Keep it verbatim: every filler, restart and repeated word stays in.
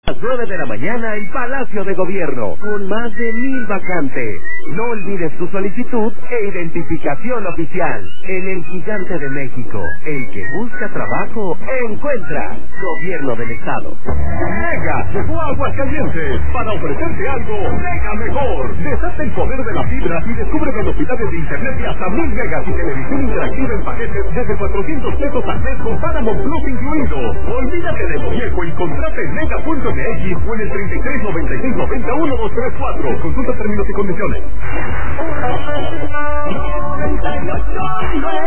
A las nueve de la mañana en Palacio de Gobierno, con más de mil vacantes. No olvides tu solicitud e identificación oficial. En el Gigante de México, el que busca trabajo, encuentra. Gobierno del Estado. Mega llegó a Aguascalientes para ofrecerte algo mega mejor. Desata el poder de la fibra y descubre velocidades de internet de hasta mil megas y televisión interactiva en paquetes desde cuatrocientos pesos al mes con Paramount Plus incluido. Olvídate de lo viejo y contrata en mega punto m x o en el treinta y tres noventa y cinco noventa uno dos tres cuatro. Consulta términos y condiciones.